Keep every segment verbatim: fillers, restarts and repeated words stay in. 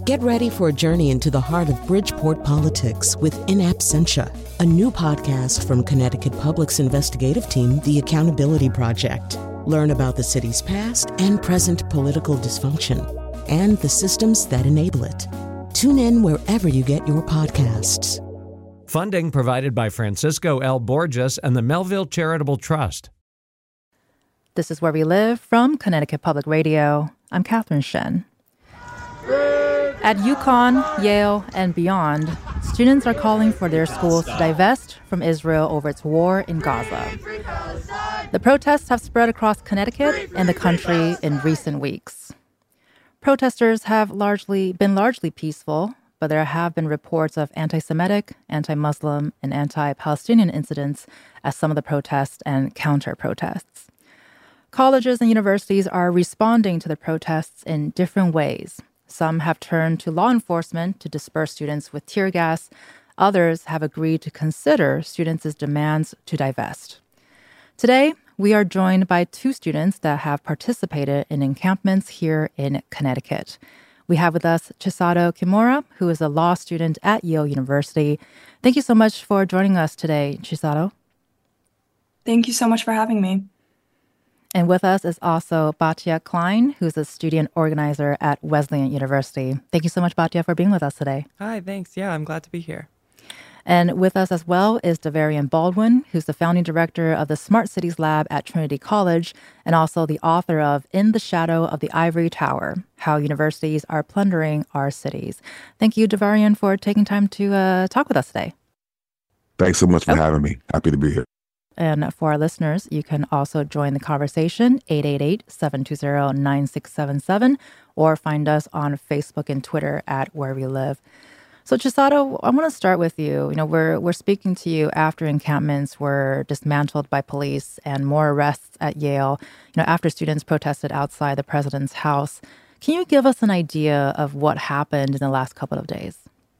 Get ready for a journey into the heart of Bridgeport politics with In Absentia, a new podcast from Connecticut Public's investigative team, The Accountability Project. Learn about the city's past and present political dysfunction and the systems that enable it. Tune in wherever you get your podcasts. Funding provided by Francisco L. Borges and the Melville Charitable Trust. This is Where We Live from Connecticut Public Radio. I'm Catherine Shen. At UConn, Yale, and beyond, students are calling for their schools to divest from Israel over its war in Gaza. The protests have spread across Connecticut and the country in recent weeks. Protesters have largely been largely peaceful, but there have been reports of anti-Semitic, anti-Muslim, and anti-Palestinian incidents at some of the protests and counter-protests. Colleges and universities are responding to the protests in different ways. Some have turned to law enforcement to disperse students with tear gas. Others have agreed to consider students' demands to divest. Today, we are joined by two students that have participated in encampments here in Connecticut. We have with us Chisato Kimura, who is a law student at Yale University. Thank you so much for joining us today, Chisato. Thank you so much for having me. And with us is also Batya Klein, who's a student organizer at Wesleyan University. Thank you so much, Batya, for being with us today. Hi, thanks. Yeah, I'm glad to be here. And with us as well is Davarian Baldwin, who's the founding director of the Smart Cities Lab at Trinity College and also the author of In the Shadow of the Ivory Tower, How Universities Are Plundering Our Cities. Thank you, Davarian, for taking time to uh, talk with us today. Thanks so much for oh. having me. Happy to be here. And for our listeners, you can also join the conversation, eight eight eight, seven two zero, nine six seven seven, or find us on Facebook and Twitter at Where We Live. So, Chisato, I want to start with you. You know, we're we're speaking to you after encampments were dismantled by police and more arrests at Yale, you know, after students protested outside the president's house. Can you give us an idea of what happened in the last couple of days?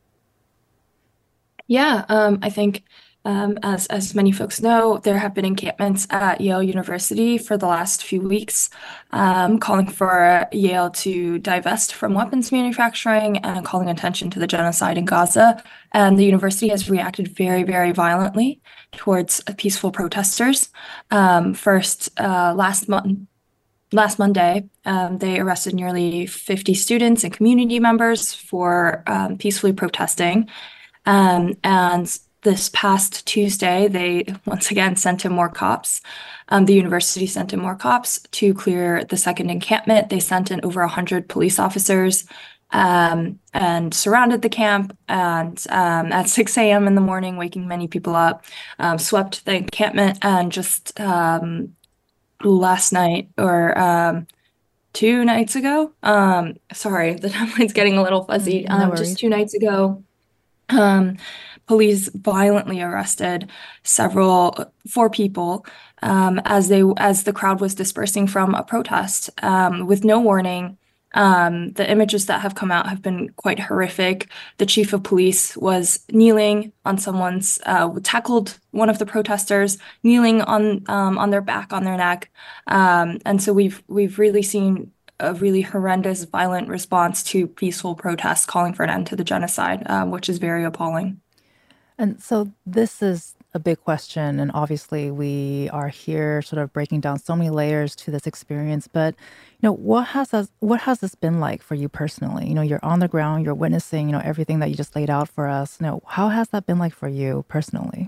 Yeah, um, I think Um, as as many folks know, there have been encampments at Yale University for the last few weeks, um, calling for Yale to divest from weapons manufacturing and calling attention to the genocide in Gaza. And the university has reacted very, very violently towards peaceful protesters. Um, first, uh, last month. Last Monday, um, they arrested nearly fifty students and community members for um, peacefully protesting. Um, and This past Tuesday, they once again sent in more cops. Um, the university sent in more cops to clear the second encampment. They sent in over one hundred police officers um, and surrounded the camp. And um, at six a.m. in the morning, waking many people up, um, swept the encampment. And just um, last night or um, two nights ago, um, sorry, the timeline's getting a little fuzzy. No Um, worries. just two nights ago, um, police violently arrested several, four people, um, as they as the crowd was dispersing from a protest, um, with no warning. Um, the images that have come out have been quite horrific. The chief of police was kneeling on someone's, uh, tackled one of the protesters, kneeling on um, on their back, on their neck, um, and so we've we've really seen a really horrendous, violent response to peaceful protests calling for an end to the genocide, um, which is very appalling. And so this is a big question, and obviously we are here sort of breaking down so many layers to this experience. But, you know, what has this, what has this been like for you personally? You know, you're on the ground, you're witnessing, you know, everything that you just laid out for us. You know, how has that been like for you personally?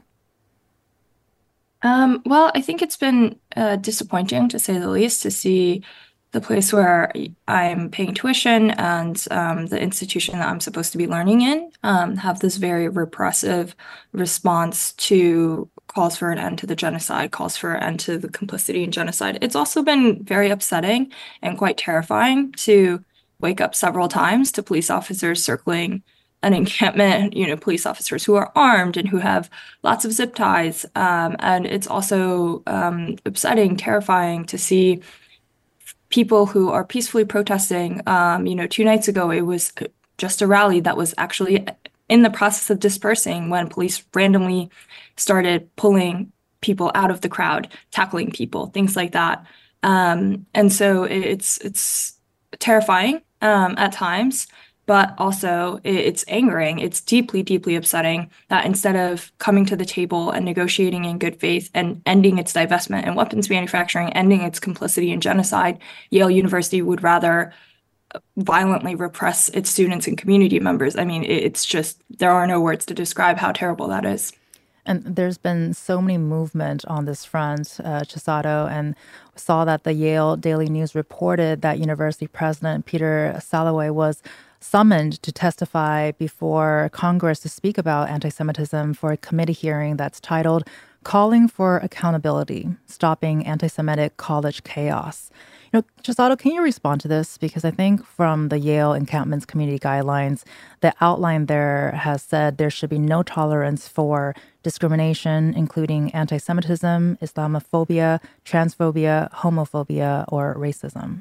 Um, well, I think it's been uh, disappointing, to say the least, to see the place where I'm paying tuition and um, the institution that I'm supposed to be learning in um, have this very repressive response to calls for an end to the genocide, calls for an end to the complicity in genocide. It's also been very upsetting and quite terrifying to wake up several times to police officers circling an encampment, you know, police officers who are armed and who have lots of zip ties. Um, and it's also um, upsetting, terrifying to see people who are peacefully protesting. Um, you know, two nights ago, it was just a rally that was actually in the process of dispersing when police randomly started pulling people out of the crowd, tackling people, things like that. Um, and so it's it's terrifying um, at times. but also it's angering. It's deeply, deeply upsetting that instead of coming to the table and negotiating in good faith and ending its divestment in weapons manufacturing, ending its complicity in genocide, Yale University would rather violently repress its students and community members. I mean, it's just, there are no words to describe how terrible that is. And there's been so many movement on this front, uh, Chisato, and saw that the Yale Daily News reported that University President Peter Salovey was summoned to testify before Congress to speak about anti-Semitism for a committee hearing that's titled Calling for Accountability, Stopping Anti-Semitic College Chaos. You know, Chisato, can you respond to this? Because I think from the Yale Encampments Community Guidelines, the outline there has said there should be no tolerance for discrimination, including anti-Semitism, Islamophobia, transphobia, homophobia, or racism.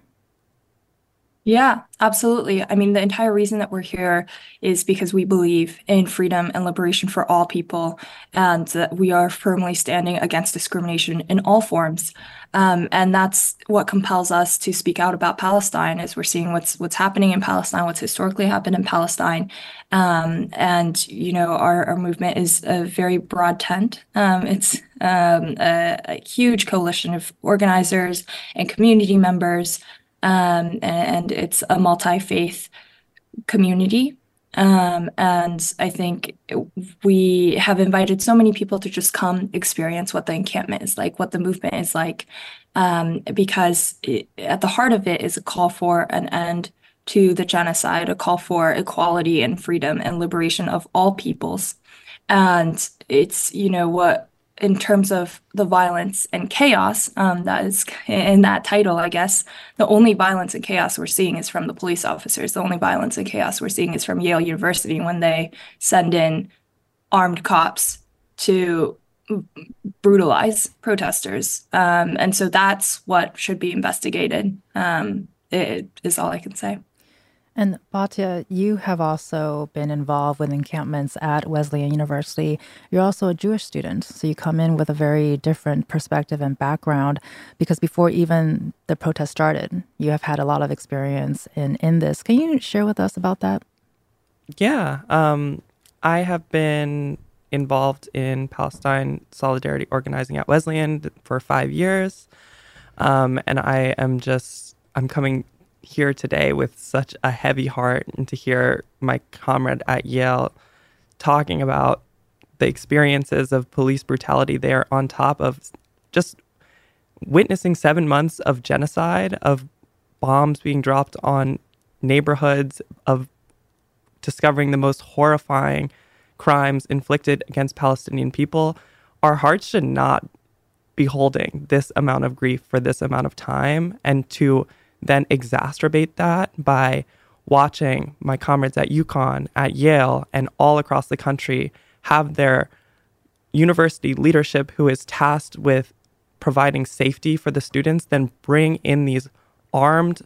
Yeah, absolutely. I mean, the entire reason that we're here is because we believe in freedom and liberation for all people, and that we are firmly standing against discrimination in all forms. Um, and that's what compels us to speak out about Palestine, as we're seeing what's what's happening in Palestine, what's historically happened in Palestine. Um, and, you know, our, our movement is a very broad tent. Um, it's um, a, a huge coalition of organizers and community members. Um, and it's a multi-faith community. Um, and I think we have invited so many people to just come experience what the encampment is like, what the movement is like, um, because it, at the heart of it is a call for an end to the genocide, a call for equality and freedom and liberation of all peoples. And it's, you know, what, in terms of the violence and chaos, um, that is in that title, I guess, the only violence and chaos we're seeing is from the police officers. The only violence and chaos we're seeing is from Yale University when they send in armed cops to brutalize protesters. Um, and so that's what should be investigated, um, it is all I can say. And Batya, you have also been involved with encampments at Wesleyan University. You're also a Jewish student, so you come in with a very different perspective and background, because before even the protest started, you have had a lot of experience in, in this. Can you share with us about that? Yeah, um, I have been involved in Palestine solidarity organizing at Wesleyan for five years. Um, and I am just, I'm coming here today with such a heavy heart, and to hear my comrade at Yale talking about the experiences of police brutality there on top of just witnessing seven months of genocide, of bombs being dropped on neighborhoods, of discovering the most horrifying crimes inflicted against Palestinian people. Our hearts should not be holding this amount of grief for this amount of time, and to then exacerbate that by watching my comrades at UConn, at Yale, and all across the country have their university leadership, who is tasked with providing safety for the students, then bring in these armed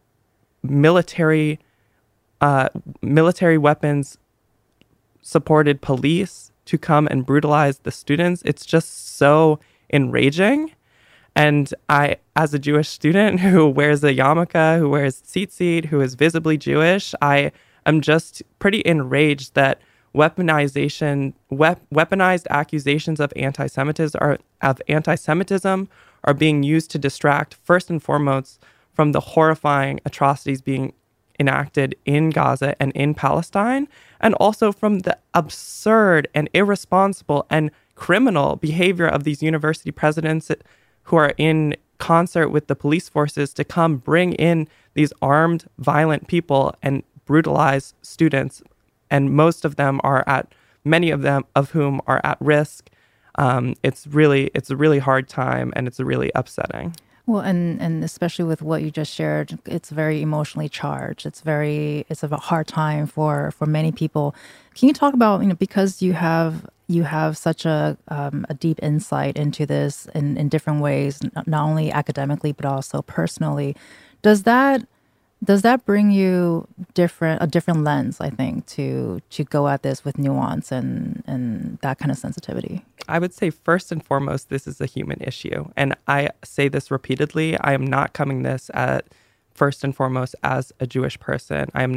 military uh, military weapons supported police to come and brutalize the students. It's just so enraging. And I, as a Jewish student who wears a yarmulke, who wears tzitzit, who is visibly Jewish, I am just pretty enraged that weaponization, wep- weaponized accusations of anti-Semitism are of anti-Semitism are being used to distract first and foremost from the horrifying atrocities being enacted in Gaza and in Palestine, and also from the absurd and irresponsible and criminal behavior of these university presidents who are in concert with the police forces to come bring in these armed, violent people and brutalize students. And most of them are at, many of them of whom are at risk. Um, it's really, it's a really hard time, and it's really upsetting. Well, and, and especially with what you just shared, it's very emotionally charged. It's very, it's a hard time for, for many people. Can you talk about, you know, because you have you have such a um, a deep insight into this in, in different ways, not only academically but also personally, does that does that bring you different a different lens, I think, to to go at this with nuance and and that kind of sensitivity? I would say first and foremost, this is a human issue. And I say this repeatedly. I am not coming this at first and foremost as a Jewish person. I am not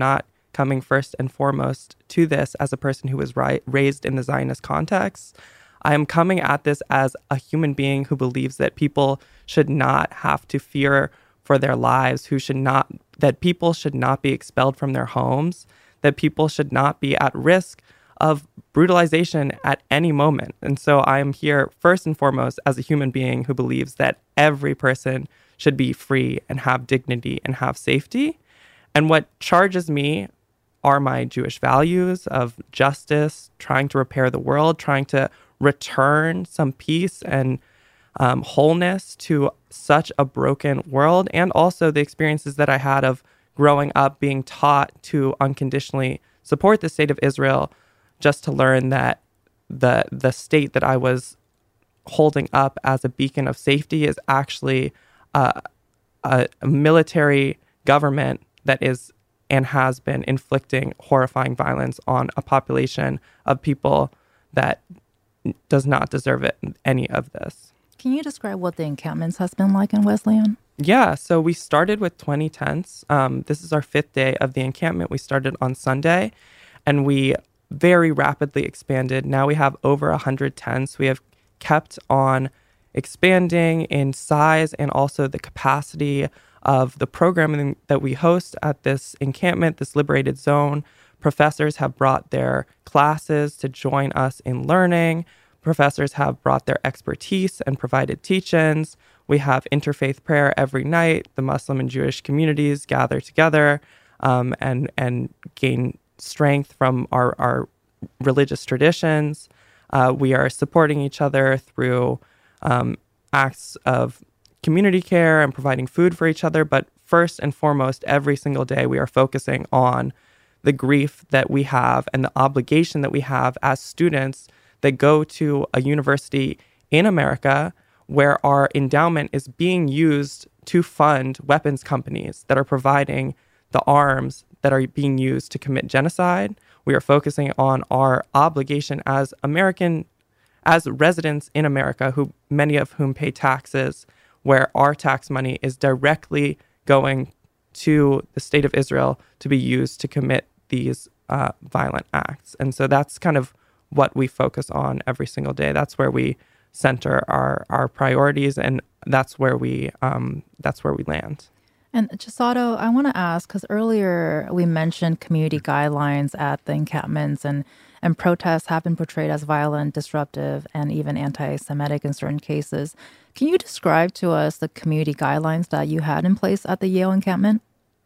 coming first and foremost to this as a person who was ri- raised in the Zionist context. I am coming at this as a human being who believes that people should not have to fear for their lives, who should not, that people should not be expelled from their homes, that people should not be at risk of brutalization at any moment. And so I am here first and foremost as a human being who believes that every person should be free and have dignity and have safety. And what charges me are my Jewish values of justice, trying to repair the world, trying to return some peace and um, wholeness to such a broken world, and also the experiences that I had of growing up being taught to unconditionally support the state of Israel, just to learn that the the state that I was holding up as a beacon of safety is actually uh, a, a military government that is and has been inflicting horrifying violence on a population of people that does not deserve it, any of this. Can you describe what the encampments has been like in Wesleyan? Yeah, so we started with twenty tents. Um, this is our fifth day of the encampment. We started on Sunday, and we very rapidly expanded. Now we have over one hundred tents. We have kept on expanding in size and also the capacity of the programming that we host at this encampment, this liberated zone. Professors have brought their classes to join us in learning. Professors have brought their expertise and provided teach-ins. We have interfaith prayer every night. The Muslim and Jewish communities gather together um, and and gain strength from our, our religious traditions. Uh, we are supporting each other through um, acts of community care and providing food for each other. But first and foremost, every single day, we are focusing on the grief that we have and the obligation that we have as students that go to a university in America where our endowment is being used to fund weapons companies that are providing the arms that are being used to commit genocide. We are focusing on our obligation as American, as residents in America, who many of whom pay taxes, where our tax money is directly going to the state of Israel to be used to commit these uh, violent acts. And so that's kind of what we focus on every single day. That's where we center our our priorities, and that's where we um, that's where we land. And Chisato, I want to ask, because earlier we mentioned community guidelines at the encampments, and, and protests have been portrayed as violent, disruptive, and even anti-Semitic in certain cases. Can you describe to us the community guidelines that you had in place at the Yale encampment?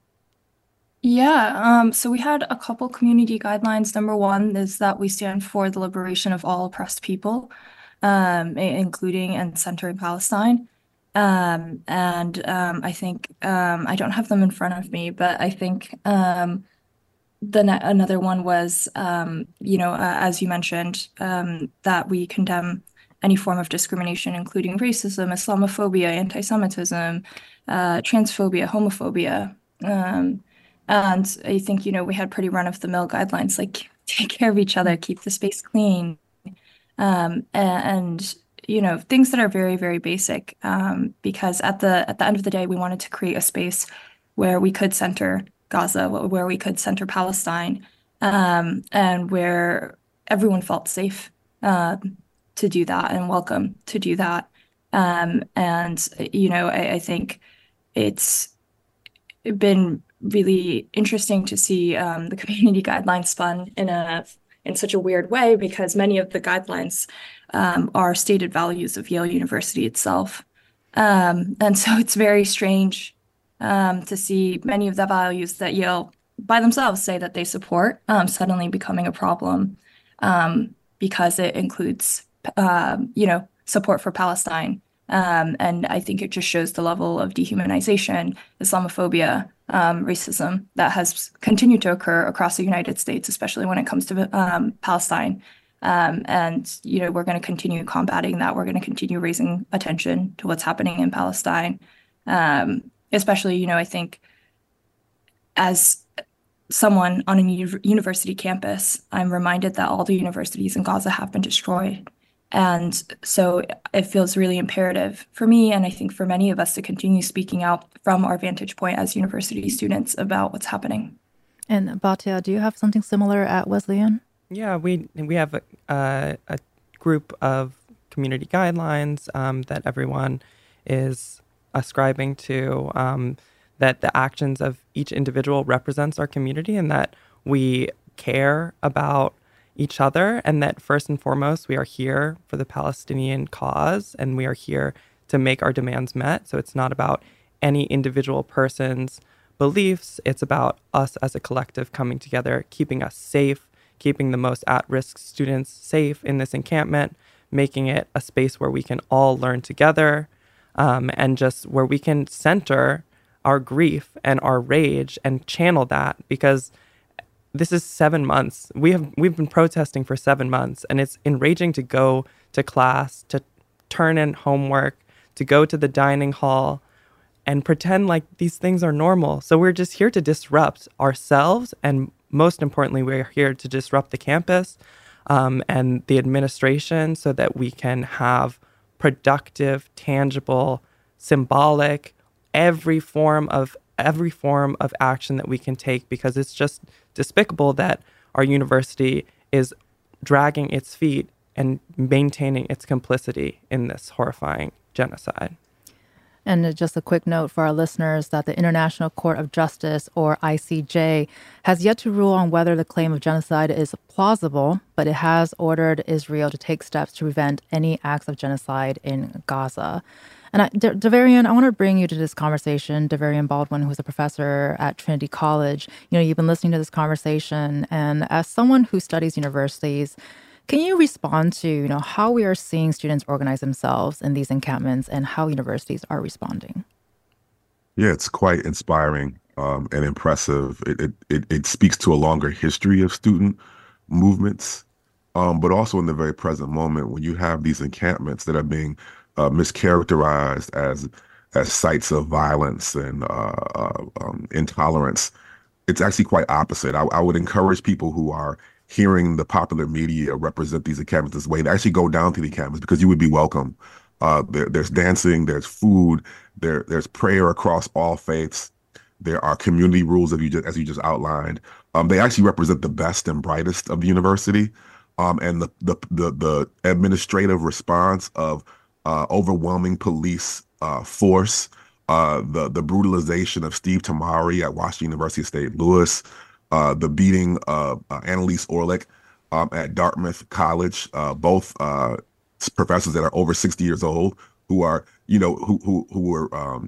Yeah, um, so we had a couple community guidelines. Number one is that we stand for the liberation of all oppressed people, um, including and centering Palestine. Um, and um, I think um, I don't have them in front of me, but I think um, the ne- another one was, um, you know, uh, as you mentioned, um, that we condemn any form of discrimination, including racism, Islamophobia, anti-Semitism, uh, transphobia, homophobia. Um, and I think, you know, we had pretty run-of-the-mill guidelines like take care of each other, keep the space clean, um, and, and you know, things that are very, very basic, um, because at the at the end of the day, we wanted to create a space where we could center Gaza, where we could center Palestine, um, and where everyone felt safe uh, to do that and welcome to do that. Um, and, you know, I, I think it's been really interesting to see um, the community guidelines spun in a in such a weird way, because many of the guidelines um, are stated values of Yale University itself. Um, and so it's very strange um, to see many of the values that Yale by themselves say that they support um, suddenly becoming a problem um, because it includes, uh, you know, support for Palestine. Um, and I think it just shows the level of dehumanization, Islamophobia, um, racism that has continued to occur across the United States, especially when it comes to um, Palestine. Um, and, you know, we're going to continue combating that. We're going to continue raising attention to what's happening in Palestine. Um, especially, you know, I think as someone on a u- university campus, I'm reminded that all the universities in Gaza have been destroyed. And so it feels really imperative for me, and I think for many of us, to continue speaking out from our vantage point as university students about what's happening. And Batya, do you have something similar at Wesleyan? Yeah, we we have a, a, a group of community guidelines um, that everyone is ascribing to, um, that the actions of each individual represents our community, and that we care about each other, and that first and foremost, we are here for the Palestinian cause, and we are here to make our demands met. So it's not about any individual person's beliefs. It's about us as a collective coming together, keeping us safe, keeping the most at-risk students safe in this encampment, making it a space where we can all learn together, um, and just where we can center our grief and our rage and channel that, because this is seven months. We have we've been protesting for seven months, and it's enraging to go to class, to turn in homework, to go to the dining hall, and pretend like these things are normal. So we're just here to disrupt ourselves, and most importantly, we're here to disrupt the campus um, and the administration, so that we can have productive, tangible, symbolic, every form of every form of action that we can take, because it's just despicable that our university is dragging its feet and maintaining its complicity in this horrifying genocide. And just a quick note for our listeners that the International Court of Justice, or I C J, has yet to rule on whether the claim of genocide is plausible, but it has ordered Israel to take steps to prevent any acts of genocide in Gaza. And I, De- Davarian, I want to bring you to this conversation. Davarian Baldwin, who's a professor at Trinity College. You know, you've been listening to this conversation, and as someone who studies universities, can you respond to, you know, how we are seeing students organize themselves in these encampments and how universities are responding? Yeah, it's quite inspiring um, and impressive. It, it it it speaks to a longer history of student movements, um, but also in the very present moment when you have these encampments that are being uh, mischaracterized as as sites of violence and uh, uh, um, intolerance. It's actually quite opposite. I, I would encourage people who are hearing the popular media represent these encampments this way to actually go down to the encampments, because you would be welcome. Uh, there, there's dancing, there's food, there there's prayer across all faiths. There are community rules, as you just, as you just outlined. Um, they actually represent the best and brightest of the university, um, and the, the the the administrative response of uh, overwhelming police uh, force, uh, the the brutalization of Steve Tamari at Washington University of Saint Louis, uh, the beating of uh, Annalise Orlick um, at Dartmouth College, uh, both uh, professors that are over sixty years old, who are, you know, who who who were um,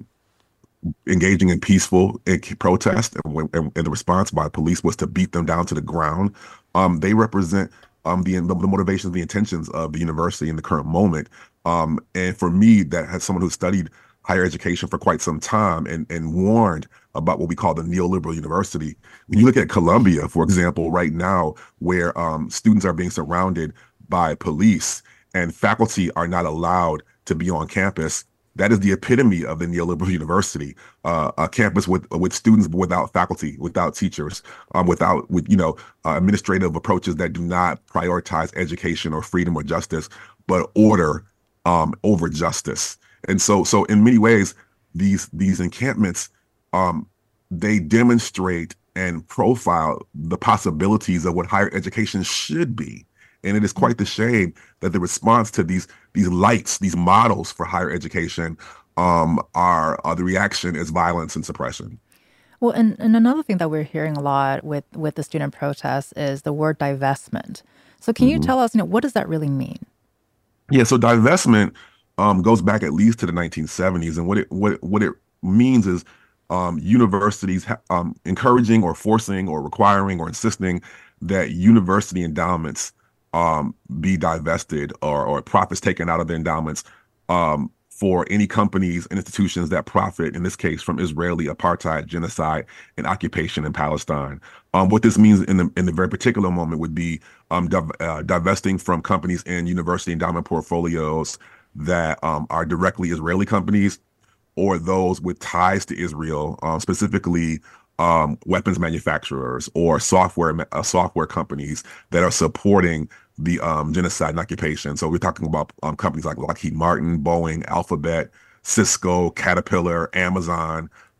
engaging in peaceful protest, and, when, and, and the response by police was to beat them down to the ground. Um, they represent um, the, the motivations, the intentions of the university in the current moment. Um, and for me, that has someone who studied higher education for quite some time and, and warned about what we call the neoliberal university. When you look at Columbia, for example, right now, where um, students are being surrounded by police and faculty are not allowed to be on campus, that is the epitome of the neoliberal university, uh, a campus with with students but without faculty, without teachers, um, without with you know uh, administrative approaches that do not prioritize education or freedom or justice, but order um, over justice. And so, so in many ways, these these encampments, um, they demonstrate and profile the possibilities of what higher education should be. And it is quite the shame that the response to these these lights, these models for higher education, um, are, are the reaction is violence and suppression. Well, and, and another thing that we're hearing a lot with, with the student protests is the word divestment. So can you mm-hmm. tell us, you know, what does that really mean? Yeah, so divestment um, goes back at least to the nineteen seventies, and what it what what it means is um, universities ha- um, encouraging or forcing or requiring or insisting that university endowments um, be divested or, or profits taken out of the endowments um, for any companies and institutions that profit, in this case, from Israeli apartheid, genocide, and occupation in Palestine. Um, what this means in the in the very particular moment would be um, div- uh, divesting from companies in university endowment portfolios that um, are directly Israeli companies or those with ties to Israel, um, specifically Um, weapons manufacturers or software uh, software companies that are supporting the um, genocide and occupation. So we're talking about um, companies like Lockheed Martin, Boeing, Alphabet, Cisco, Caterpillar, Amazon,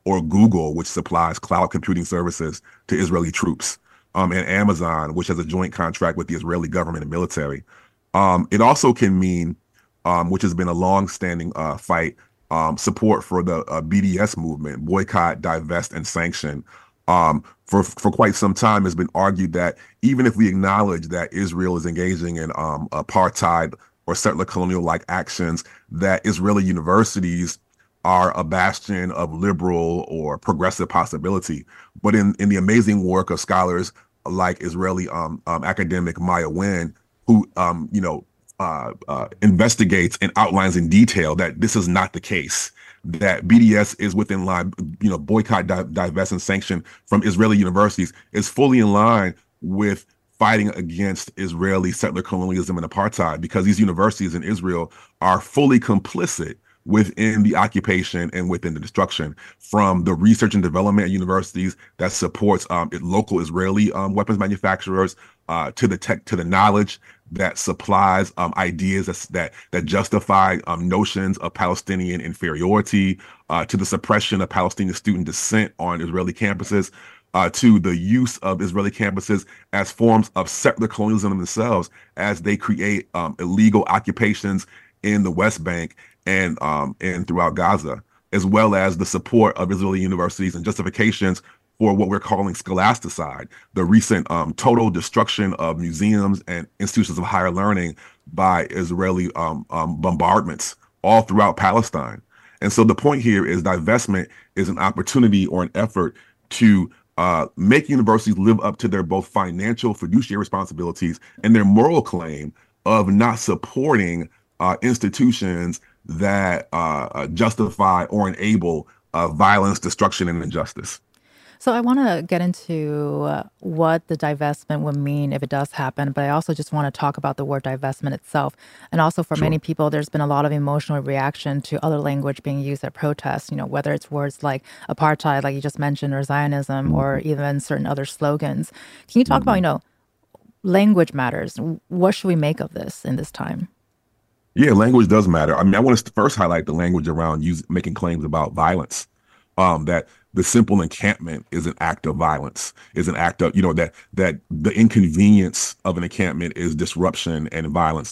or Google, which supplies cloud computing services to Israeli troops, um, and Amazon, which has a joint contract with the Israeli government and military. Um, it also can mean, um, which has been a long-standing uh, fight, um, support for the uh, B D S movement, boycott, divest, and sanction. Um, for for quite some time, it's been argued that even if we acknowledge that Israel is engaging in um, apartheid or settler colonial-like actions, that Israeli universities are a bastion of liberal or progressive possibility. But in, in the amazing work of scholars like Israeli um, um, academic Maya Win, who um, you know uh, uh, investigates and outlines in detail that this is not the case, that B D S is within line, you know, boycott, di- divest, and sanction from Israeli universities is fully in line with fighting against Israeli settler colonialism and apartheid, because these universities in Israel are fully complicit within the occupation and within the destruction, from the research and development universities that supports um, local Israeli um, weapons manufacturers, uh, to the tech, to the knowledge that supplies um, ideas that that, that justify um, notions of Palestinian inferiority, uh, to the suppression of Palestinian student dissent on Israeli campuses, uh, to the use of Israeli campuses as forms of settler colonialism themselves, as they create um, illegal occupations in the West Bank and um, and throughout Gaza, as well as the support of Israeli universities and justifications for what we're calling scholasticide, the recent um, total destruction of museums and institutions of higher learning by Israeli um, um, bombardments all throughout Palestine. And so the point here is divestment is an opportunity or an effort to uh, make universities live up to their both financial fiduciary responsibilities and their moral claim of not supporting uh, institutions that uh, justify or enable uh, violence, destruction, and injustice. So I want to get into uh, what the divestment would mean if it does happen, but I also just want to talk about the word divestment itself. And also for sure. Many people, there's been a lot of emotional reaction to other language being used at protests, you know, whether it's words like apartheid, like you just mentioned, or Zionism, mm-hmm. or even certain other slogans. Can you talk mm-hmm. about, you know, language matters? What should we make of this in this time? Yeah, language does matter. I mean, I want to first highlight the language around use, making claims about violence, um, that the simple encampment is an act of violence, is an act of, you know, that that the inconvenience of an encampment is disruption and violence.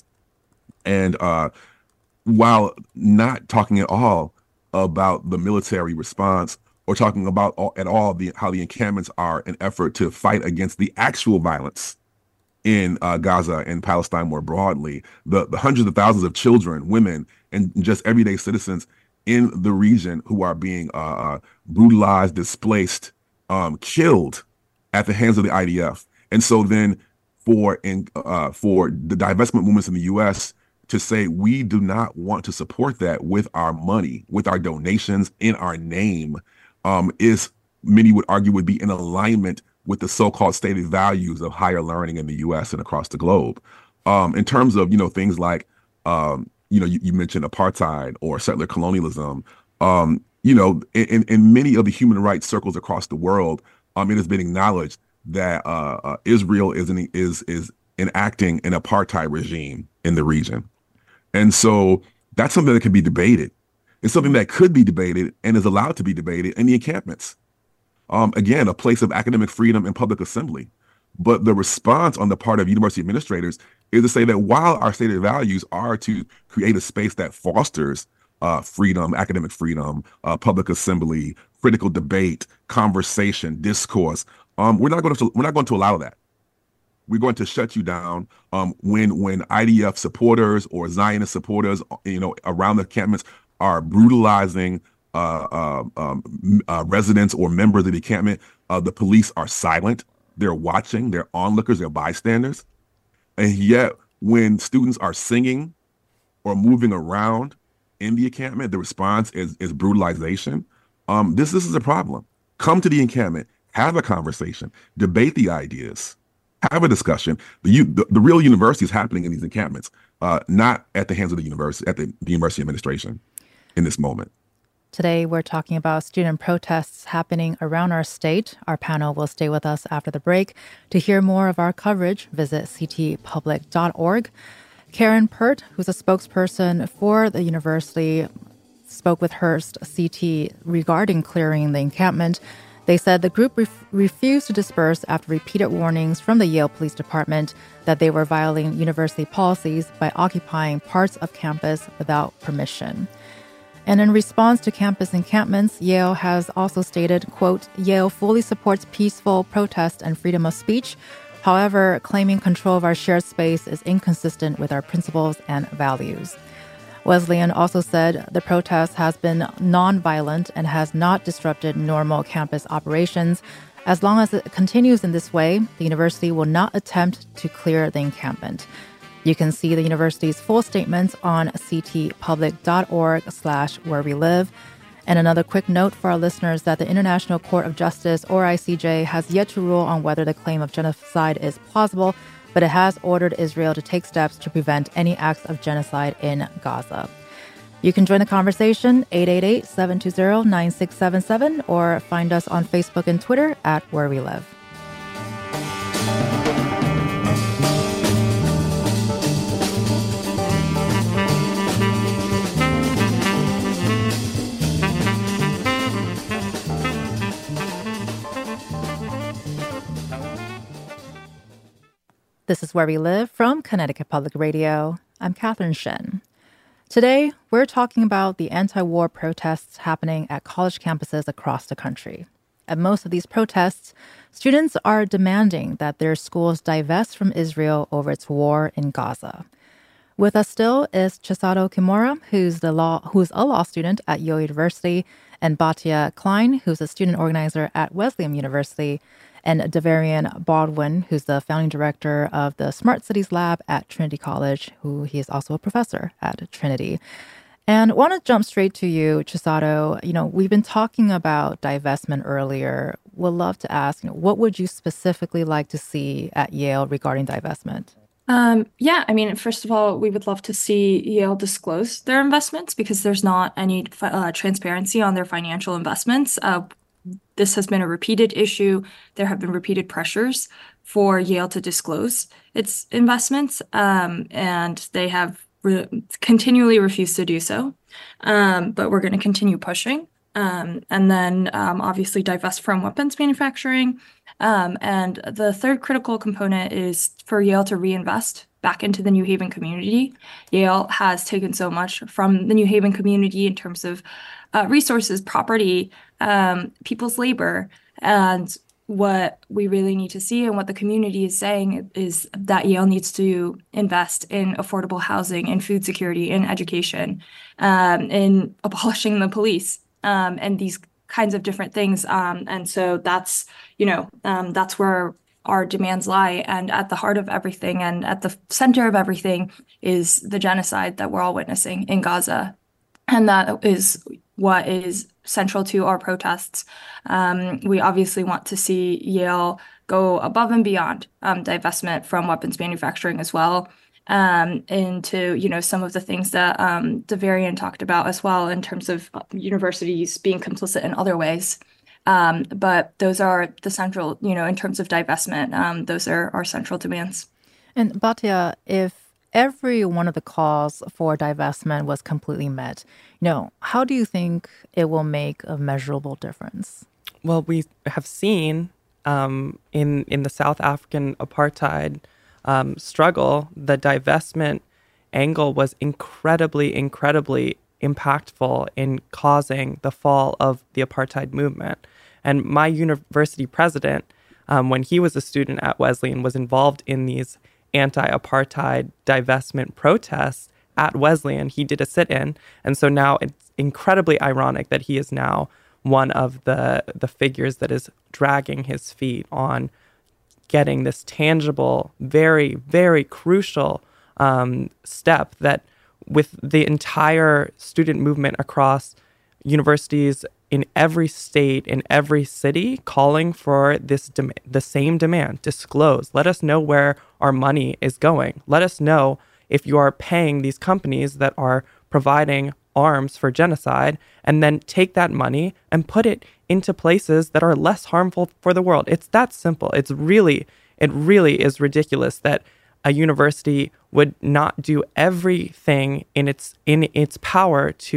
And uh, while not talking at all about the military response or talking about all, at all the, how the encampments are an effort to fight against the actual violence in uh, Gaza and Palestine more broadly, the, the hundreds of thousands of children, women, and just everyday citizens in the region who are being uh, uh, brutalized, displaced, um, killed at the hands of the I D F. And so then for in uh, for the divestment movements in the U S to say we do not want to support that with our money, with our donations, in our name, um, is, many would argue, would be in alignment with the so-called stated values of higher learning in the U S and across the globe. Um, in terms of, you know, things like, um, you know, you, you mentioned apartheid or settler colonialism. Um, you know, in, in many of the human rights circles across the world, um, it has been acknowledged that uh, uh, Israel is an, is is enacting an apartheid regime in the region, and so that's something that can be debated. It's something that could be debated and is allowed to be debated in the encampments. Um, again, a place of academic freedom and public assembly. But the response on the part of university administrators is to say that while our stated values are to create a space that fosters uh, freedom, academic freedom, uh, public assembly, critical debate, conversation, discourse, um, we're not going to we're not going to allow that. We're going to shut you down um, when when I D F supporters or Zionist supporters, you know, around the encampments are brutalizing uh, uh, um, uh, residents or members of the encampment. Uh, the police are silent. They're watching, they're onlookers, they're bystanders. And yet when students are singing or moving around in the encampment, the response is, is brutalization. Um, this, this is a problem. Come to the encampment, have a conversation, debate the ideas, have a discussion. The, the, the real university is happening in these encampments, uh, not at the hands of the university, at the, the university administration in this moment. Today, we're talking about student protests happening around our state. Our panel will stay with us after the break. To hear more of our coverage, visit c t public dot org. Karen Pert, who's a spokesperson for the university, spoke with Hearst C T regarding clearing the encampment. They said the group ref- refused to disperse after repeated warnings from the Yale Police Department that they were violating university policies by occupying parts of campus without permission. And in response to campus encampments, Yale has also stated, quote, Yale fully supports peaceful protest and freedom of speech. However, claiming control of our shared space is inconsistent with our principles and values. Wesleyan also said the protest has been nonviolent and has not disrupted normal campus operations. As long as it continues in this way, the university will not attempt to clear the encampment. You can see the university's full statements on ctpublic.org slash where we live. And another quick note for our listeners that the International Court of Justice, or I C J, has yet to rule on whether the claim of genocide is plausible, but it has ordered Israel to take steps to prevent any acts of genocide in Gaza. You can join the conversation, eight eight eight, seven two zero, nine six seven seven, or find us on Facebook and Twitter at Where We Live. This is Where We Live from Connecticut Public Radio. I'm Catherine Shen. Today, we're talking about the anti-war protests happening at college campuses across the country. At most of these protests, students are demanding that their schools divest from Israel over its war in Gaza. With us still is Chisato Kimura, who's the law, who's a law student at Yale University, and Batya Klein, who's a student organizer at Wesleyan University, and Davarian Baldwin, who's the founding director of the Smart Cities Lab at Trinity College, who he is also a professor at Trinity. And I want to jump straight to you, Chisato. You know, we've been talking about divestment earlier. Would love to ask, you know, what would you specifically like to see at Yale regarding divestment? Um, yeah, I mean, first of all, we would love to see Yale disclose their investments because there's not any uh, transparency on their financial investments. Uh, This has been a repeated issue. There have been repeated pressures for Yale to disclose its investments, um, and they have re- continually refused to do so. Um, but we're going to continue pushing. Um, and then um, obviously divest from weapons manufacturing. Um, and the third critical component is for Yale to reinvest back into the New Haven community. Yale has taken so much from the New Haven community in terms of uh, resources, property, um, people's labor. And what we really need to see and what the community is saying is that Yale needs to invest in affordable housing, in food security, in education, um, in abolishing the police, um, and these kinds of different things. Um, and so that's, you know, um, that's where our demands lie. And at the heart of everything and at the center of everything is the genocide that we're all witnessing in Gaza. And that is what is central to our protests. Um, we obviously want to see Yale go above and beyond um, divestment from weapons manufacturing as well, um, into, you know, some of the things that um, Davarian talked about as well in terms of universities being complicit in other ways. Um, but those are the central, you know, in terms of divestment, um, those are our central demands. And Batya, if every one of the calls for divestment was completely met, you know, how do you think it will make a measurable difference? Well, we have seen um, in in the South African apartheid um, struggle, the divestment angle was incredibly, incredibly impactful in causing the fall of the apartheid movement. And my university president, um, when he was a student at Wesleyan, was involved in these anti-apartheid divestment protests at Wesleyan. He did a sit-in. And so now it's incredibly ironic that he is now one of the, the figures that is dragging his feet on getting this tangible, very, very crucial um, step that with the entire student movement across universities in every state, in every city, calling for this dem- the same demand, disclose. Let us know where our money is going. Let us know if you are paying these companies that are providing arms for genocide, and then take that money and put it into places that are less harmful for the world. It's that simple. It's really, it really is ridiculous that a university would not do everything in its in its power to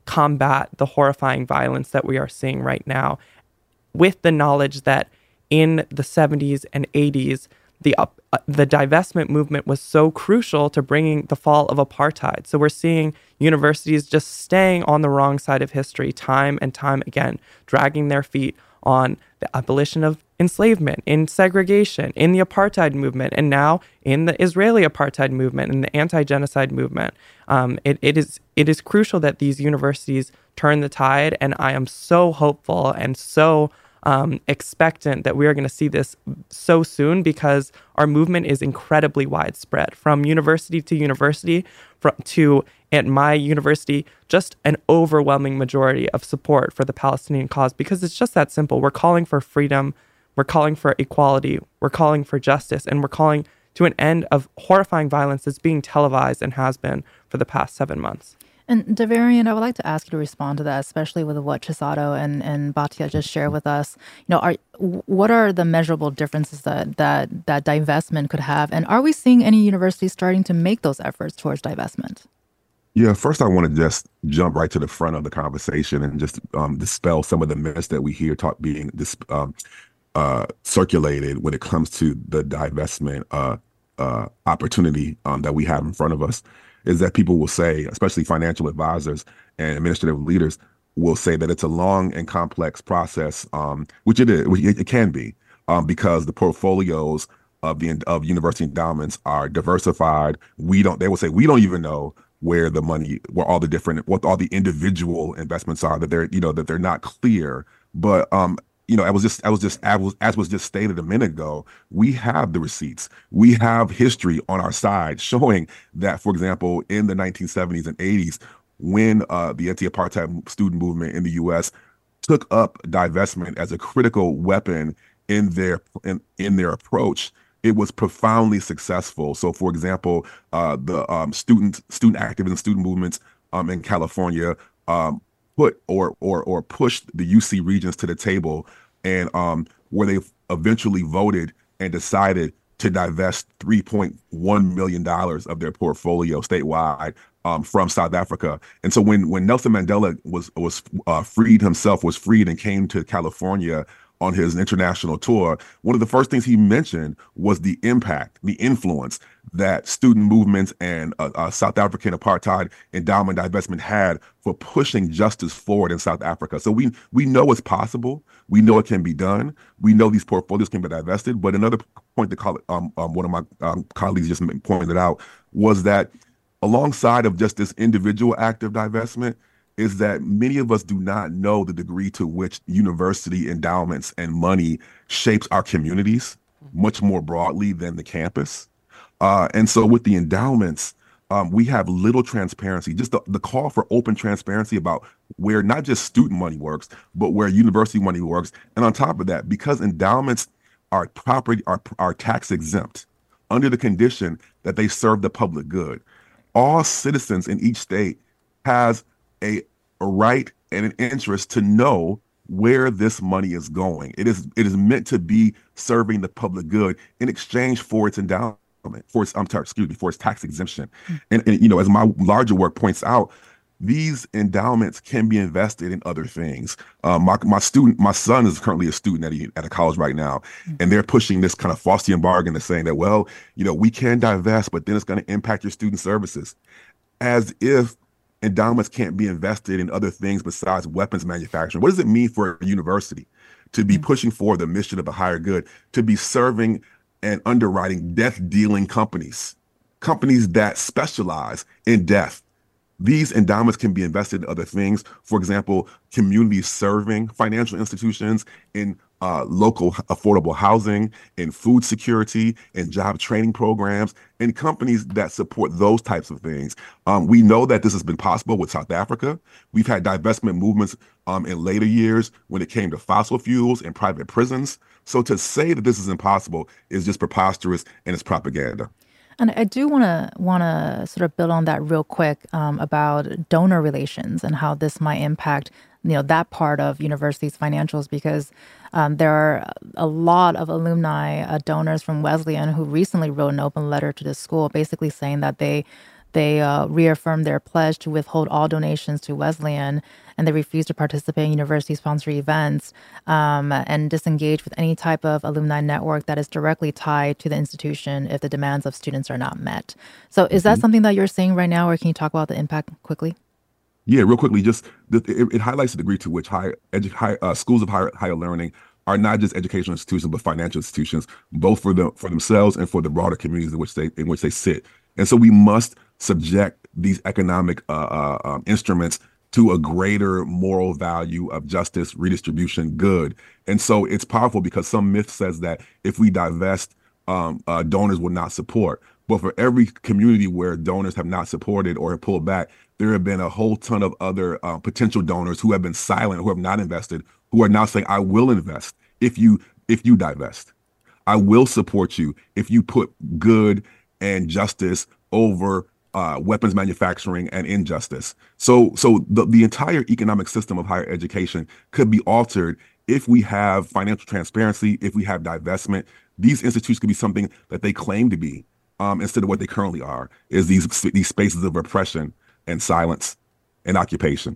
combat the horrifying violence that we are seeing right now, with the knowledge that in the seventies and eighties, the up, uh, the divestment movement was so crucial to bringing the fall of apartheid. So we're seeing universities just staying on the wrong side of history time and time again, dragging their feet on the abolition of enslavement, in segregation, in the apartheid movement, and now in the Israeli apartheid movement and the anti-genocide movement. Um, it, it is it is crucial that these universities turn the tide, and I am so hopeful and so um, expectant that we are going to see this so soon, because our movement is incredibly widespread, from university to university, from to at my university, just an overwhelming majority of support for the Palestinian cause, because it's just that simple. We're calling for freedom, we're calling for equality, we're calling for justice, and we're calling to an end of horrifying violence that's being televised and has been for the past seven months. And Davarian, I would like to ask you to respond to that, especially with what Chisato and, and Batia just shared with us. You know, are what are the measurable differences that, that that divestment could have? And are we seeing any universities starting to make those efforts towards divestment? Yeah, first I want to just jump right to the front of the conversation and just um, dispel some of the myths that we hear talk being dis- um, uh, circulated when it comes to the divestment uh, uh, opportunity um, that we have in front of us. Is that people will say, especially financial advisors and administrative leaders, will say that it's a long and complex process, um, which it is, it, it can be, um, because the portfolios of the of university endowments are diversified. We don't. They will say we don't even know where the money, where all the different, what all the individual investments are. That they're, you know, that they're not clear. But um, you know, I was just, I was just, as, as was just stated a minute ago, we have the receipts. We have history on our side showing that, for example, in the nineteen seventies and eighties, when uh, the anti-apartheid student movement in the U S took up divestment as a critical weapon in their in, in their approach, it was profoundly successful. So, for example, uh, the um, student student activism, student movements um, in California um, put or or or pushed the U C Regents to the table, and um, where they eventually voted and decided to divest three point one million dollars of their portfolio statewide um, from South Africa. And so when when Nelson Mandela was was uh, freed himself, was freed and came to California on his international tour, one of the first things he mentioned was the impact, the influence that student movements and uh, uh, South African apartheid endowment divestment had for pushing justice forward in South Africa. So we we know it's possible. We know it can be done. We know these portfolios can be divested. But another point that call, um, um, one of my um, colleagues just pointed out was that alongside of just this individual act of divestment, is that many of us do not know the degree to which university endowments and money shapes our communities much more broadly than the campus. Uh, and so with the endowments, um, we have little transparency, just the, the call for open transparency about where not just student money works, but where university money works. And on top of that, because endowments are property, are, are tax exempt under the condition that they serve the public good, all citizens in each state has a, a right and an interest to know where this money is going. It is it is meant to be serving the public good in exchange for its endowment, for its I'm sorry, excuse me, for its tax exemption. Mm-hmm. And, and you know, as my larger work points out, these endowments can be invested in other things. Um, my my student, my son is currently a student at a, at a college right now, mm-hmm. and they're pushing this kind of Faustian bargain of saying that, well, you know, we can divest, but then it's going to impact your student services, as if endowments can't be invested in other things besides weapons manufacturing. What does it mean for a university to be pushing for the mission of the higher good, to be serving and underwriting death-dealing companies, companies that specialize in death? These endowments can be invested in other things. For example, community serving financial institutions, in uh, local affordable housing, in food security, in job training programs, in companies that support those types of things. Um, we know that this has been possible with South Africa. We've had divestment movements um, in later years when it came to fossil fuels and private prisons. So to say that this is impossible is just preposterous, and it's propaganda. And I do want to want to sort of build on that real quick um, about donor relations and how this might impact, you know, that part of universities' financials, because um, there are a lot of alumni uh, donors from Wesleyan who recently wrote an open letter to the school, basically saying that they They uh, reaffirmed their pledge to withhold all donations to Wesleyan, and they refuse to participate in university-sponsored events um, and disengage with any type of alumni network that is directly tied to the institution if the demands of students are not met. So is that mm-hmm. something that you're seeing right now, or can you talk about the impact quickly? Yeah, real quickly, just the, it, it highlights the degree to which higher, edu- high, uh, schools of higher, higher learning are not just educational institutions, but financial institutions, both for the for themselves and for the broader communities in which they in which they sit. And so we must subject these economic uh, uh, um, instruments to a greater moral value of justice, redistribution, good. And so it's powerful because some myth says that if we divest, um, uh, donors will not support. But for every community where donors have not supported or have pulled back, there have been a whole ton of other uh, potential donors who have been silent, who have not invested, who are now saying, I will invest if you if you divest. I will support you if you put good and justice over uh, weapons manufacturing and injustice. So so the, the entire economic system of higher education could be altered if we have financial transparency, if we have divestment. These institutions could be something that they claim to be um, instead of what they currently are, is these these spaces of repression and silence and occupation.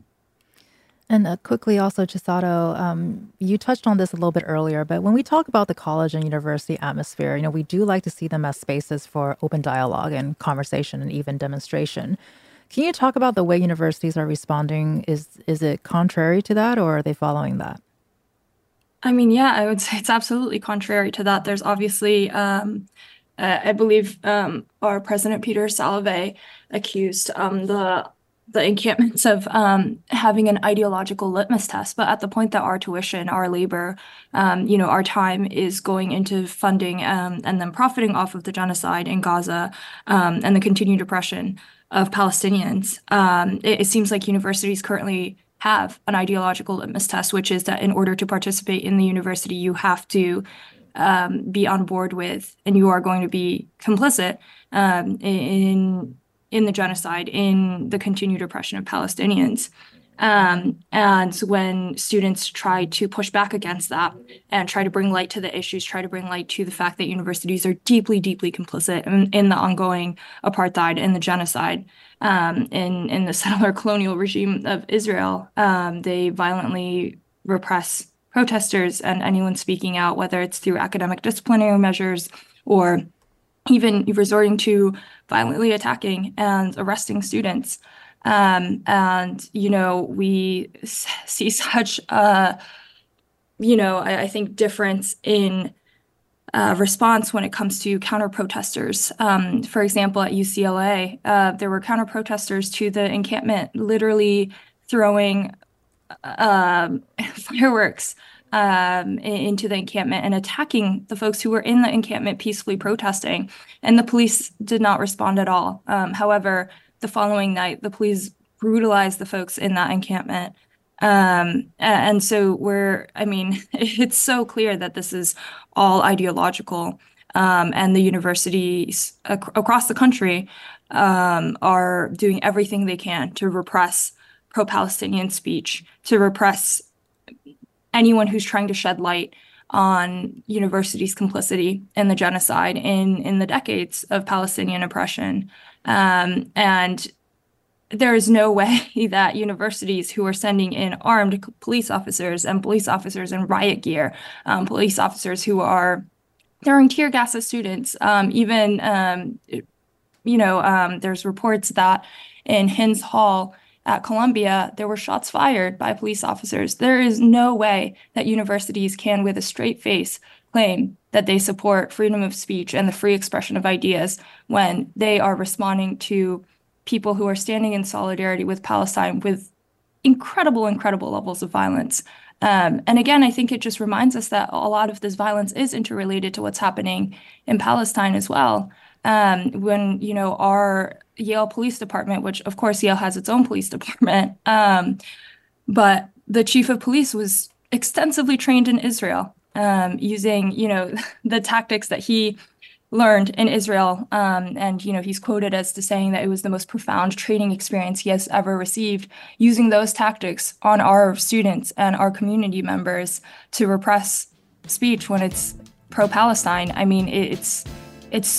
And uh, quickly also, Chisato, um, you touched on this a little bit earlier, but when we talk about the college and university atmosphere, you know, we do like to see them as spaces for open dialogue and conversation and even demonstration. Can you talk about the way universities are responding? Is is it contrary to that, or are they following that? I mean, yeah, I would say it's absolutely contrary to that. There's obviously, um, uh, I believe um, our President Peter Salovey accused um, the the encampments of um, having an ideological litmus test. But at the point that our tuition, our labor, um, you know, our time is going into funding um, and then profiting off of the genocide in Gaza um, and the continued oppression of Palestinians, um, it, it seems like universities currently have an ideological litmus test, which is that in order to participate in the university, you have to um, be on board with, and you are going to be complicit um, in in the genocide, in the continued oppression of Palestinians. Um, and when students try to push back against that and try to bring light to the issues, try to bring light to the fact that universities are deeply, deeply complicit in, in the ongoing apartheid and the genocide um, in, in the settler colonial regime of Israel, um, they violently repress protesters and anyone speaking out, whether it's through academic disciplinary measures or even resorting to violently attacking and arresting students. Um, and, you know, we see such, a, you know, I, I think difference in uh, response when it comes to counter-protesters. Um, for example, at U C L A, uh, there were counter-protesters to the encampment literally throwing uh, fireworks Um, into the encampment and attacking the folks who were in the encampment peacefully protesting. And the police did not respond at all. Um, however, the following night, the police brutalized the folks in that encampment. Um, and so we're, I mean, it's so clear that this is all ideological. Um, and the universities ac- across the country um, are doing everything they can to repress pro-Palestinian speech, to repress anyone who's trying to shed light on universities' complicity in the genocide in, in the decades of Palestinian oppression. Um, and there is no way that universities who are sending in armed police officers and police officers in riot gear, um, police officers who are throwing tear gas at students, um, even, um, you know, um, there's reports that in Hinds Hall at Columbia, there were shots fired by police officers. There is no way that universities can, with a straight face, claim that they support freedom of speech and the free expression of ideas when they are responding to people who are standing in solidarity with Palestine with incredible, incredible levels of violence. Um, and again, I think it just reminds us that a lot of this violence is interrelated to what's happening in Palestine as well. Um, when, you know, our Yale Police Department, which of course Yale has its own police department, um, but the chief of police was extensively trained in Israel, um, using, you know, the tactics that he learned in Israel. Um, and, you know, he's quoted as to saying that it was the most profound training experience he has ever received, using those tactics on our students and our community members to repress speech when it's pro-Palestine. I mean, it's, it's,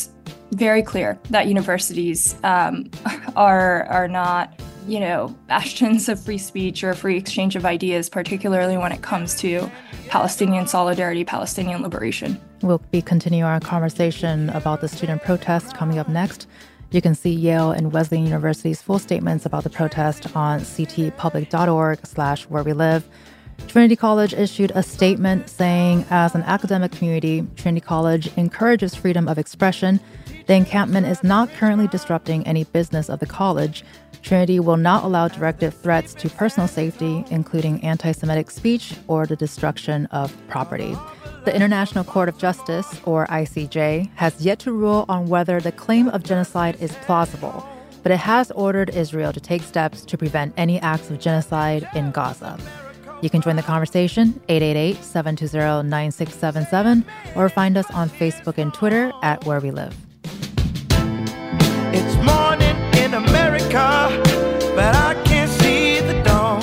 very clear that universities um, are are not, you know, bastions of free speech or free exchange of ideas, particularly when it comes to Palestinian solidarity, Palestinian liberation. We'll be continuing our conversation about the student protest coming up next. You can see Yale and Wesleyan University's full statements about the protest on ctpublic.org slash where we live. Trinity College issued a statement saying, as an academic community, Trinity College encourages freedom of expression. The encampment is not currently disrupting any business of the college. Trinity will not allow directed threats to personal safety, including anti-Semitic speech or the destruction of property. The International Court of Justice, or I C J, has yet to rule on whether the claim of genocide is plausible, but it has ordered Israel to take steps to prevent any acts of genocide in Gaza. You can join the conversation, eight eight eight, seven two zero, nine six seven seven, or find us on Facebook and Twitter at Where We Live. It's morning in America, but I can't see the dawn.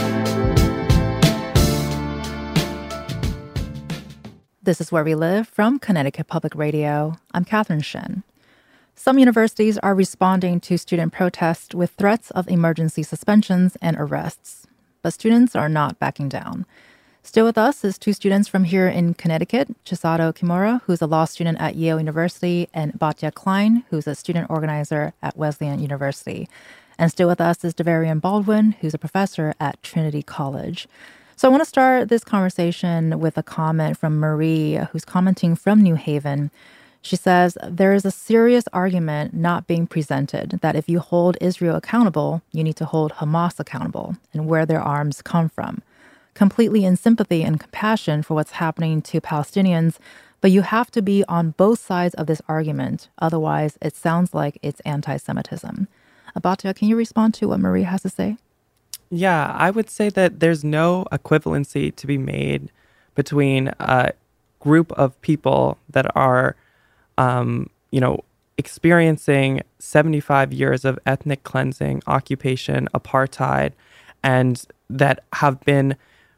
This is Where We Live from Connecticut Public Radio. I'm Catherine Shen. Some universities are responding to student protests with threats of emergency suspensions and arrests, but students are not backing down. Still with us is two students from here in Connecticut, Chisato Kimura, who's a law student at Yale University, and Batya Klein, who's a student organizer at Wesleyan University. And still with us is Davarian Baldwin, who's a professor at Trinity College. So I want to start this conversation with a comment from Marie, who's commenting from New Haven. She says, there is a serious argument not being presented that if you hold Israel accountable, you need to hold Hamas accountable and where their arms come from. Completely in sympathy and compassion for what's happening to Palestinians, but you have to be on both sides of this argument. Otherwise, it sounds like it's anti-Semitism. Batya, can you respond to what Marie has to say? Yeah, I would say that there's no equivalency to be made between a group of people that are, um, you know, experiencing seventy-five years of ethnic cleansing, occupation, apartheid, and that have been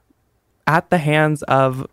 at the hands of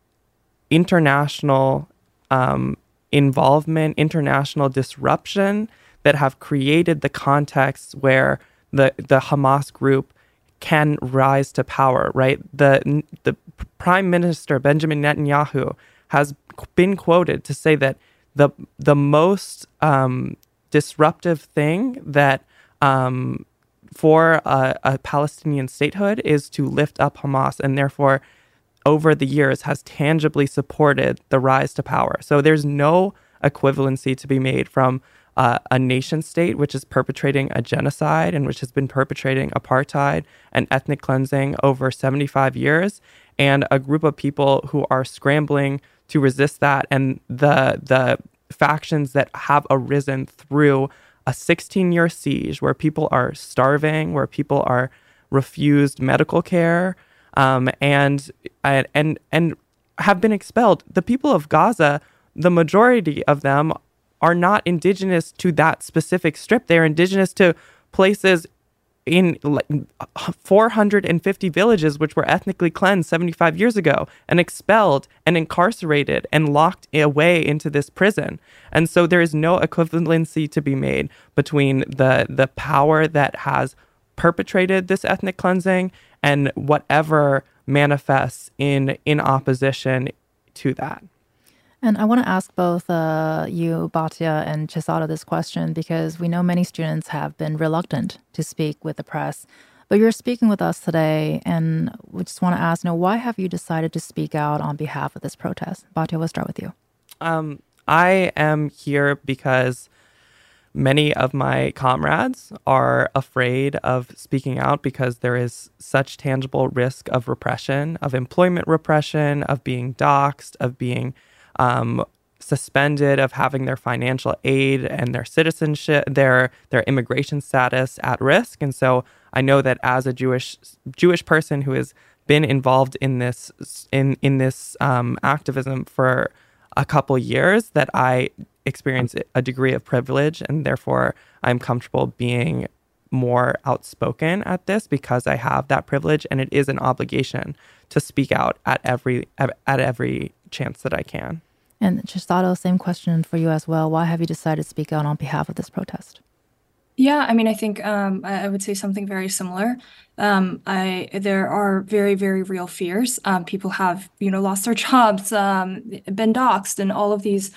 international um, involvement, international disruption that have created the context where the, the Hamas group can rise to power, right? The the Prime Minister, Benjamin Netanyahu, has been quoted to say that the the most um, disruptive thing that um, for a, a Palestinian statehood is to lift up Hamas, and therefore over the years has tangibly supported the rise to power. So there's no equivalency to be made from Uh, a nation state which is perpetrating a genocide and which has been perpetrating apartheid and ethnic cleansing over seventy-five years, and a group of people who are scrambling to resist that, and the the factions that have arisen through a sixteen-year siege where people are starving, where people are refused medical care, um, and and and and have been expelled. The people of Gaza, the majority of them are not indigenous to that specific strip. They're indigenous to places in like four hundred fifty villages, which were ethnically cleansed seventy-five years ago and expelled and incarcerated and locked away into this prison. And so there is no equivalency to be made between the, the power that has perpetrated this ethnic cleansing and whatever manifests in, in opposition to that. And I want to ask both uh, you, Batya, and Chisato this question because we know many students have been reluctant to speak with the press. But you're speaking with us today, and we just want to ask, you know, why have you decided to speak out on behalf of this protest? Batya, we'll start with you. Um, I am here because many of my comrades are afraid of speaking out because there is such tangible risk of repression, of employment repression, of being doxxed, of being Um, suspended, of having their financial aid and their citizenship, their their immigration status at risk. And so I know that as a Jewish Jewish person who has been involved in this in in this um, activism for a couple years, that I experience a degree of privilege, and therefore I'm comfortable being more outspoken at this because I have that privilege, and it is an obligation to speak out at every at every chance that I can. And Chisato, same question for you as well. Why have you decided to speak out on behalf of this protest? Yeah, I mean, I think um, I, I would say something very similar. Um, I there are very, very real fears. Um, people have, you know, lost their jobs, um, been doxxed, and all of these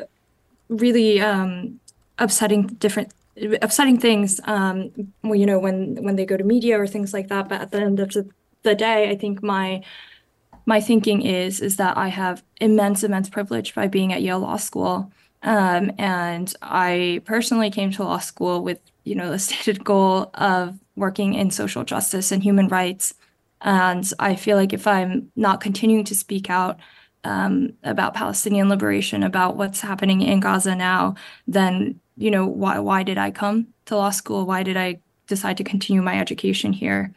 really um, upsetting different upsetting things. Um, well, you know, when when they go to media or things like that. But at the end of the, the day, I think my my thinking is is that I have immense, immense privilege by being at Yale Law School. Um, and I personally came to law school with, you know, the stated goal of working in social justice and human rights. And I feel like if I'm not continuing to speak out um, about Palestinian liberation, about what's happening in Gaza now, then, you know, why why did I come to law school? Why did I decide to continue my education here?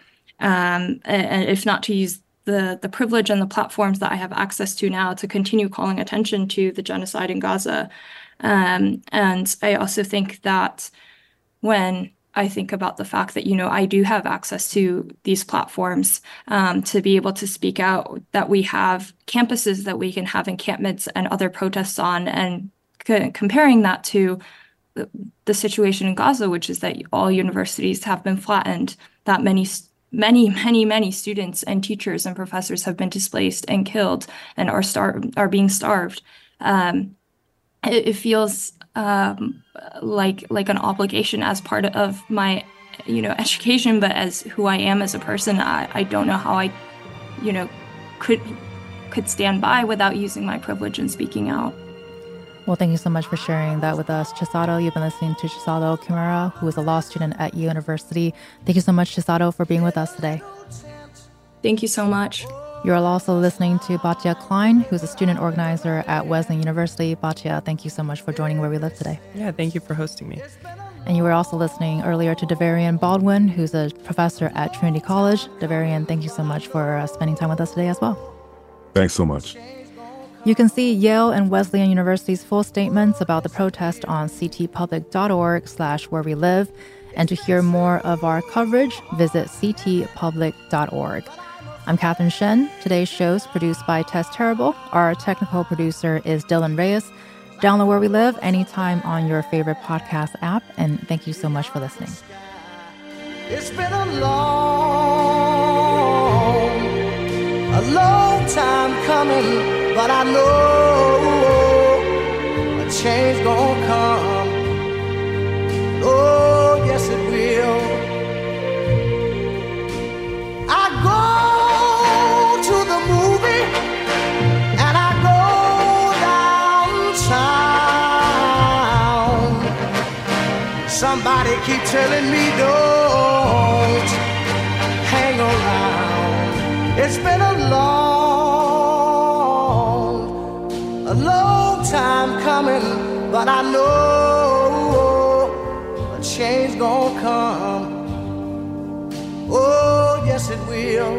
Um, and if not to use the the privilege and the platforms that I have access to now to continue calling attention to the genocide in Gaza. Um, and I also think that when I think about the fact that, you know, I do have access to these platforms um, to be able to speak out, that we have campuses that we can have encampments and other protests on, and c- comparing that to the, the situation in Gaza, which is that all universities have been flattened, that many Many, many, many students and teachers and professors have been displaced and killed and are star- are being starved. Um, it, it feels um, like like an obligation as part of my, you know, education, but as who I am as a person, I, I don't know how I, you know, could could stand by without using my privilege and speaking out. Well, thank you so much for sharing that with us, Chisato. You've been listening to Chisato Kimura, who is a law student at Yale University. Thank you so much, Chisato, for being with us today. Thank you so much. You're also listening to Batya Klein, who's a student organizer at Wesleyan University. Batya, thank you so much for joining Where We Live today. Yeah, thank you for hosting me. And you were also listening earlier to Davarian Baldwin, who's a professor at Trinity College. Davarian, thank you so much for uh, spending time with us today as well. Thanks so much. You can see Yale and Wesleyan University's full statements about the protest on ctpublic.org slash where we live. And to hear more of our coverage, visit ctpublic dot org. I'm Catherine Shen. Today's show is produced by Tess Terrible. Our technical producer is Dylan Reyes. Download Where We Live anytime on your favorite podcast app. And thank you so much for listening. It's been a long, a long time coming. But I know a change gonna come. Oh, yes it will. I go to the movie and I go downtown. Somebody keep telling me don't hang around. It's been a long A long time coming, but I know a change gonna come. Oh, yes it will.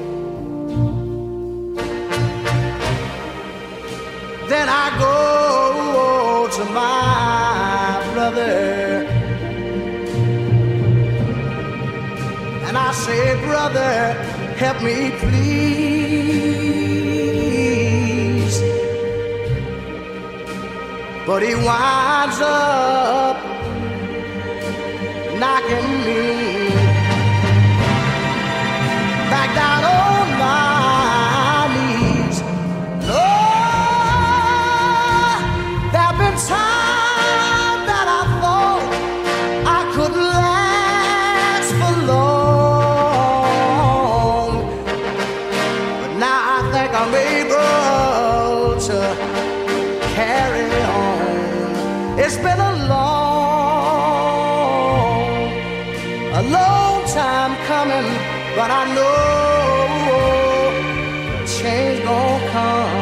Then I go to my brother and I say, brother, help me please. But he winds up knocking me back down on my knees. Lord, there have been times that I thought I could last for long, but now I think I'm able to carry on. It's been a long, a long time coming, but I know change gonna come.